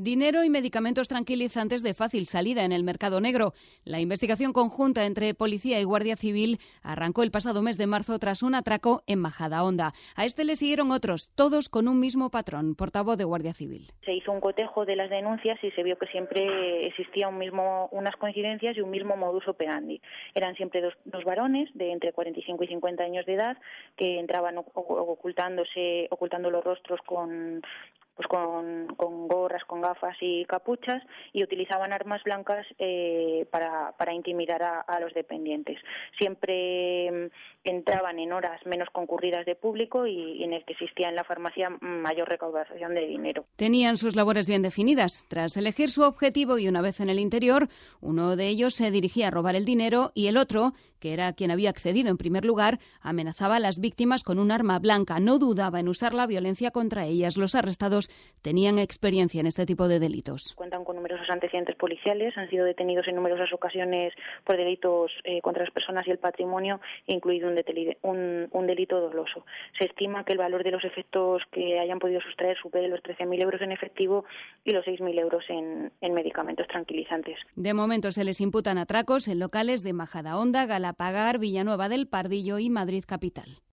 Dinero y medicamentos tranquilizantes de fácil salida en el mercado negro. La investigación conjunta entre Policía y Guardia Civil arrancó el pasado mes de marzo tras un atraco en Majadahonda. A este le siguieron otros, todos con un mismo patrón. Portavoz de Guardia Civil. Se hizo un cotejo de las denuncias y se vio que siempre existía unas coincidencias y un mismo modus operandi. Eran siempre dos varones de entre 45 y 50 años de edad que entraban ocultando los rostros con gorras, con gafas y capuchas, y utilizaban armas blancas para intimidar a los dependientes. Siempre entraban en horas menos concurridas de público y en el que existía en la farmacia mayor recaudación de dinero. Tenían sus labores bien definidas. Tras elegir su objetivo y una vez en el interior, uno de ellos se dirigía a robar el dinero y el otro, que era quien había accedido en primer lugar, amenazaba a las víctimas con un arma blanca. No dudaba en usar la violencia contra ellas. Los arrestados tenían experiencia en este tipo de delitos. Cuentan con numerosos antecedentes policiales, han sido detenidos en numerosas ocasiones por delitos contra las personas y el patrimonio, incluido un delito doloso. Se estima que el valor de los efectos que hayan podido sustraer supere los 13.000 euros en efectivo y los 6.000 euros en medicamentos tranquilizantes. De momento se les imputan atracos en locales de Majadahonda, Galapagar, Villanueva del Pardillo y Madrid capital.